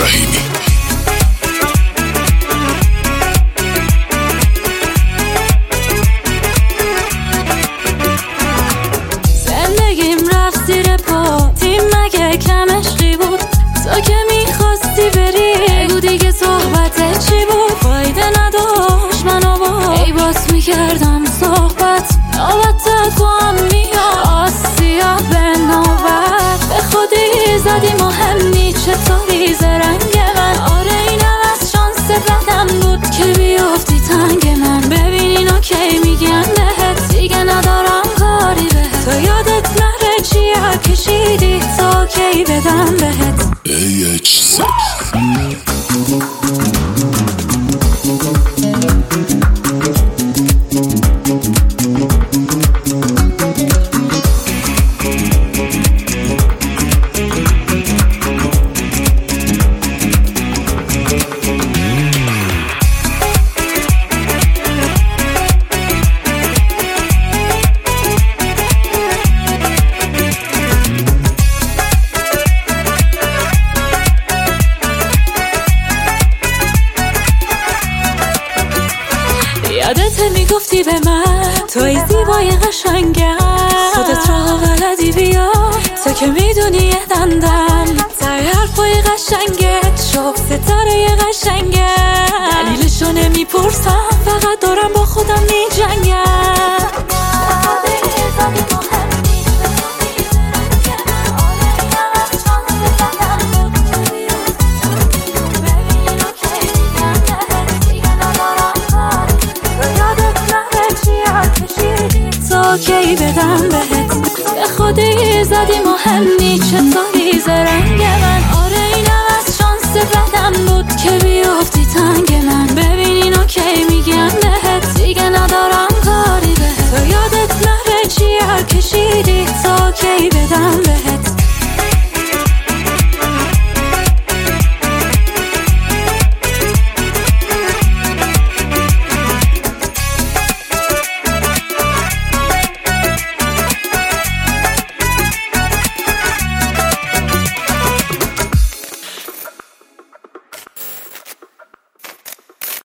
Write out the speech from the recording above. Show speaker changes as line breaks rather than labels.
رحیمی.
زندگیم رفت زیر پا، تیم مگه کم عشقی بود؟ تو که میخواستی بری بگو دیگه صحبت چی بود؟ فایده نداشت منو با ای باز میکردم صحبت، نوبت تو هم میاد آسیا به نوبت. به خودی زدی مهم نی چطوری زرنگ من، آره اینم از شانس بدم بود که بیافتی تنگ من. ببین اینا کی میگن بهت دیگه ندارم کاری بهت، تو یادت نره چیا کشیدی تا کی بدم بهت.
AHC
یادت میگفتی به من توی زیبای قشنگم، خودت را بلدی بیا تو که میدونی یه دندن تای حرفای قشنگت شب ستاره قشنگم. دلیلشو نمیپرسم فقط دارم با خودم میجنگم. کی بدم بهت به خودی زدی مهم نی چطوری زرنگ من، آره اینم از شانس بدم بود که بیافتی تنگ من. ببین اینو کی میگن بهت دیگه ندارم کاری بهت، تو یادت نره چیا کشیدی تا کی بدم بهت.